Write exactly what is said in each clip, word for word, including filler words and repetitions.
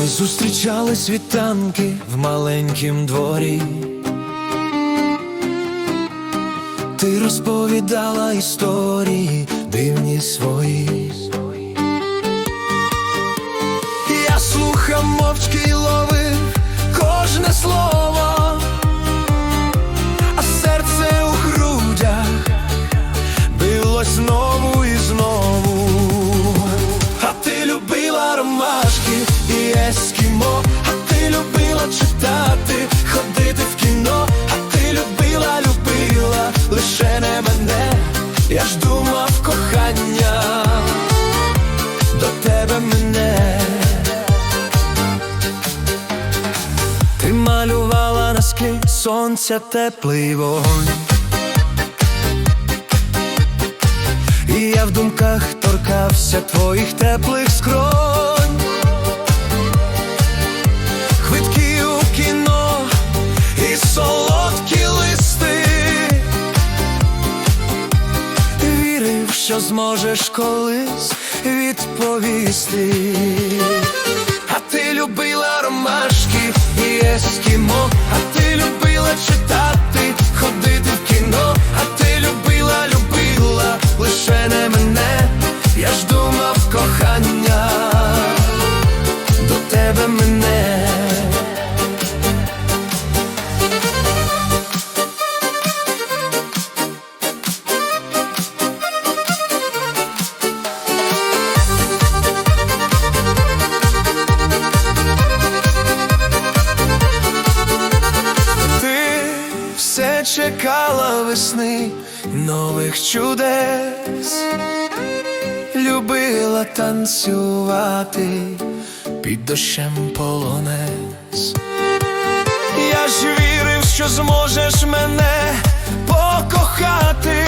Зустрічали світанки в маленькім дворі. Ти розповідала історії дивні свої. Я слухав мовчки й ловив кожне слово, а серце у грудях билось знову і знову. А ти любила ромашки і ескімо, а ти любила читати, ходити в кіно, а ти любила, любила лише не мене. Я ж думав кохання до тебе мене. Ти малювала на склі сонця теплий вогонь, і я в думках торкався твоїх теплих скронь. Квитки у кіно і солодкі листи. Вірив, що зможеш колись відповісти. А ти любила ромашки і ескімо, а ти любила читати, ходити в кіно, а ти любила, любила лише не мене. Я ж думав кохання до тебе мене. Все чекала весни, нових чудес, любила танцювати під дощем полонез. Я ж вірив, що зможеш мене покохати,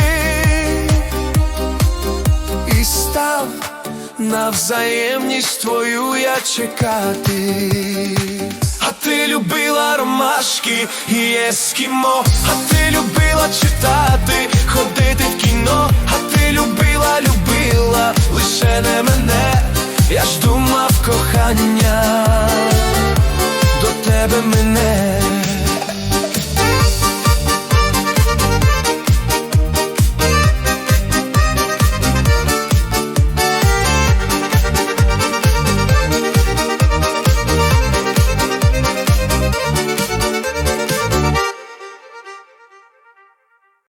і став на взаємність твою я чекати. А ти любила ромашки і ескімо, а ти любила читати, ходити в кіно, а ти любила, любила лише не мене. Я ж думав кохання до тебе мене.